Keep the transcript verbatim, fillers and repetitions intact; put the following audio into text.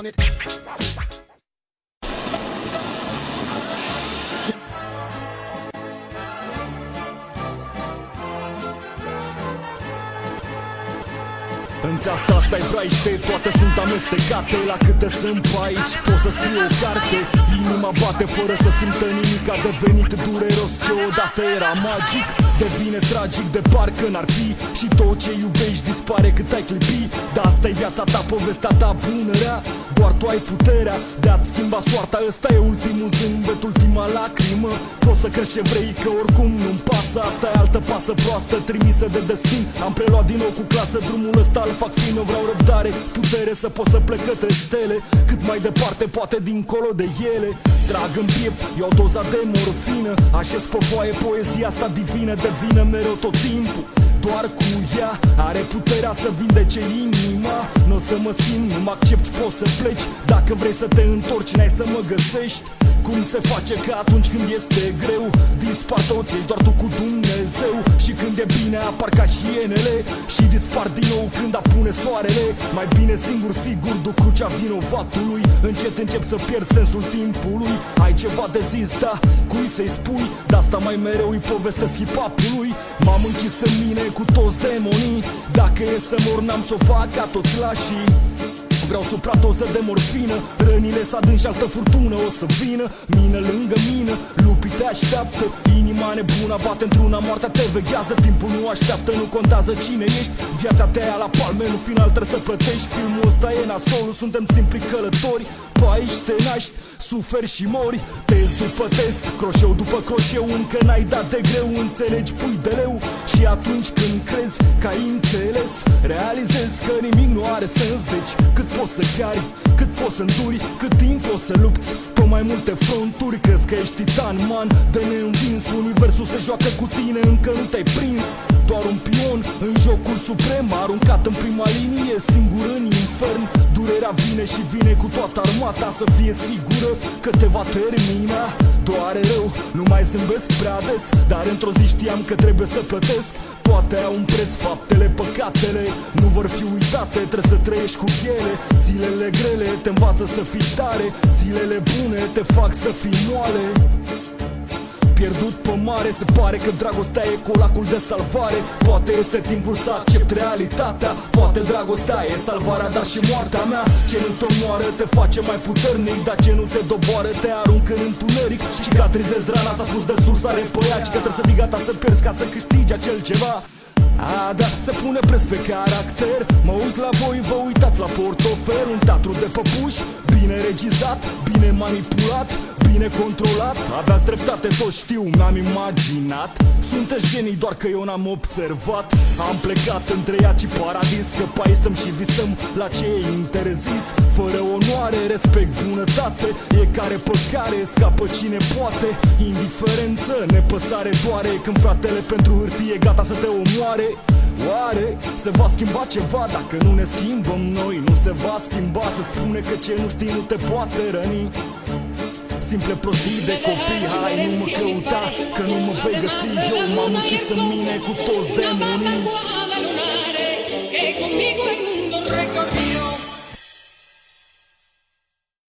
on it. În țeasta asta e braiște, toate sunt amestecate. La câte sunt pe aici, pot să scriu o carte. Inima bate fără să simtă nimic. A devenit dureros ce odată era magic. Devine tragic de parcă n-ar fi. Și tot ce iubești dispare cât ai clipi. Dar asta e viața ta, povestea ta bună, rea. Doar tu ai puterea de a-ți schimba soarta. Ăsta e ultimul zâmbet, ultima lacrimă. Poți să crezi ce vrei, că oricum nu-mi pasă. Asta e altă pasă proastă, trimisă de destin. Am preluat din nou cu clasă drumul ăsta, îl fac fin, eu vreau răbdare, putere să pot să plec către stele. Cât mai departe, poate dincolo de ele. Trag în piept, iau doza de morfină. Așez pe foaie poezia asta divină. Devină mereu tot timpul, doar cu ea are puterea să vindece inima. N-o să mă schimb, nu mă accept, poți să pleci. Dacă vrei să te întorci, n-ai să mă găsești. Cum se face că atunci când este greu dispar toți, ești doar tu cu Dumnezeu. Și când e bine apar ca hienele și dispar din nou când apune soarele. Mai bine singur sigur duc crucea vinovatului. Încet încep să pierd sensul timpului. Ai ceva de zis, da, cui să-i spui? De asta mai mereu îi povestesc hip-hop-ului. M-am închis în mine cu toți demonii. Dacă e să mor n-am să o fac ca toți lașii. Vreau supratoză de morfină. Rănile s-adânc și altă furtună o să vină. Mină lângă mină, lupii te așteaptă. Inima nebună bate într-una, moartea te veghează. Timpul nu așteaptă, nu contează cine ești. Viața te ia la palme, în final trebuie să plătești. Filmul ăsta e nasolul, suntem simpli călători. Pe aici te naști, suferi și mori. Test după test, croșeu după croșeu. Încă n-ai dat de greu, înțelegi, pui de leu. Și atunci când crezi că ai înțeles, realizezi că nimic nu are sens. Deci cât poți să cari, cât poți să înduri, cât timp poți să lupți pe mai multe fronturi. Crezi că ești titan, man, de neînvins. Universul se joacă cu tine, încă nu te-ai prins. Doar un pion în jocul suprem, aruncat în prima linie, singur în infern. Durerea vine și vine cu toată armata, să fie sigură că te va termina. Doare rău, nu mai zâmbesc prea des, dar într-o zi știam că trebuie să plătesc. Poate au un preț faptele, păcatele nu vor fi uitate, trebuie să trăiești cu ele. Zilele grele te învață să fii tare, zilele bune te fac să fii moale. Pierdut pe mare, se pare că dragostea e colacul de salvare. Poate este timpul să accept realitatea. Poate dragostea e salvarea, dar și moartea mea. Ce nu te omoară te face mai puternic, dar ce nu te doboară te aruncă în întuneric. Cicatrizezi rana, s-a pus destul să repăiaci, că trebuie să fii gata să pierzi ca să câștigi acel ceva. A, da, se pune preț pe caracter. Mă uit la voi, vă uitați la portofel. Un teatru de păpuși, bine regizat, bine manipulat, bine controlat. Aveați dreptate, tot știu, n-am imaginat. Sunteți genii, doar că eu n-am observat. Am plecat între ea și paradis, că pe aici stăm și visăm la ce e interzis. Fără onoare, respect, bunătate, e care pe care scapă cine poate. Indiferență, nepăsare doare când fratele pentru hârtie e gata să te omoare. Oare se va schimba ceva dacă nu ne schimbăm noi? Nu se va schimba, se spune că ce nu știi nu te poate răni. Simple prostii de copii, hai nu mă căuta, că nu mă vei găsi. Eu m-am închis în mine cu toți demonii.